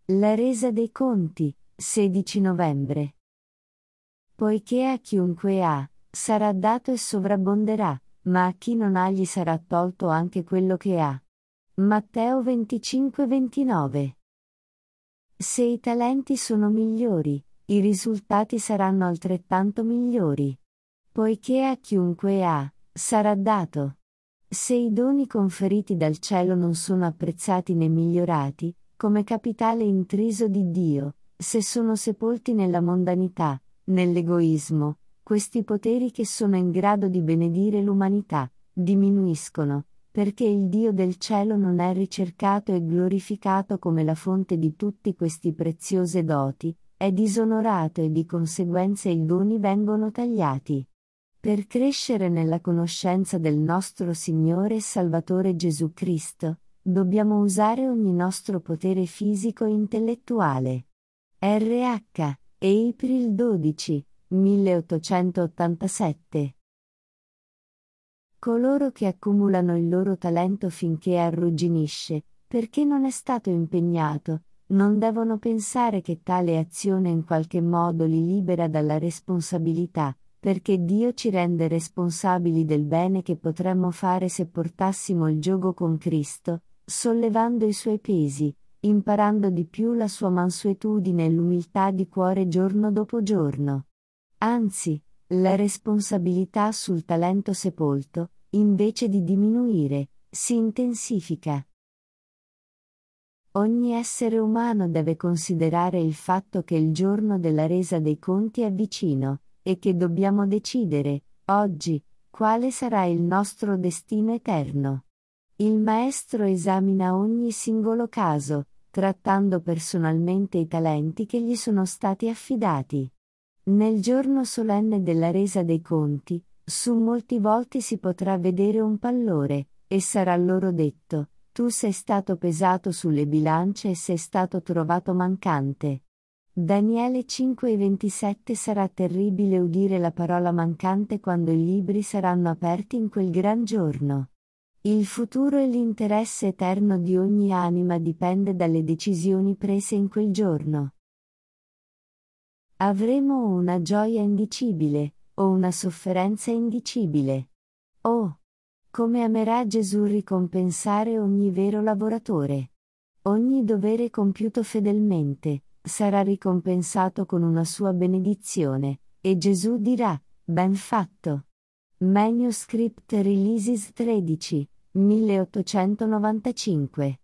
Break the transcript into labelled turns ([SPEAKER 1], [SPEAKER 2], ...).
[SPEAKER 1] La resa dei conti, 16 novembre. Poiché a chiunque ha, sarà dato e sovrabbonderà, ma a chi non ha gli sarà tolto anche quello che ha. Matteo 25-29. Se i talenti sono migliori, i risultati saranno altrettanto migliori. Poiché a chiunque ha, sarà dato. Se i doni conferiti dal cielo non sono apprezzati né migliorati, come capitale intriso di Dio, se sono sepolti nella mondanità, nell'egoismo, questi poteri che sono in grado di benedire l'umanità, diminuiscono, perché il Dio del cielo non è ricercato e glorificato come la fonte di tutti questi preziose doti, è disonorato e di conseguenza i doni vengono tagliati. Per crescere nella conoscenza del nostro Signore e Salvatore Gesù Cristo, dobbiamo usare ogni nostro potere fisico e intellettuale. RH, April 12, 1887. Coloro che accumulano il loro talento finché arrugginisce, perché non è stato impegnato, non devono pensare che tale azione in qualche modo li libera dalla responsabilità, perché Dio ci rende responsabili del bene che potremmo fare se portassimo il giogo con Cristo, sollevando i suoi pesi, imparando di più la sua mansuetudine e l'umiltà di cuore giorno dopo giorno. Anzi, la responsabilità sul talento sepolto, invece di diminuire, si intensifica. Ogni essere umano deve considerare il fatto che il giorno della resa dei conti è vicino, e che dobbiamo decidere, oggi, quale sarà il nostro destino eterno. Il Maestro esamina ogni singolo caso, trattando personalmente i talenti che gli sono stati affidati. Nel giorno solenne della resa dei conti, su molti volti si potrà vedere un pallore, e sarà loro detto: tu sei stato pesato sulle bilance e sei stato trovato mancante. Daniele 5:27. Sarà terribile udire la parola mancante quando i libri saranno aperti in quel gran giorno. Il futuro e l'interesse eterno di ogni anima dipende dalle decisioni prese in quel giorno. Avremo una gioia indicibile, o una sofferenza indicibile. Oh! Come amerà Gesù ricompensare ogni vero lavoratore. Ogni dovere compiuto fedelmente, sarà ricompensato con una sua benedizione, e Gesù dirà: ben fatto. Manuscript Releases 13, 1895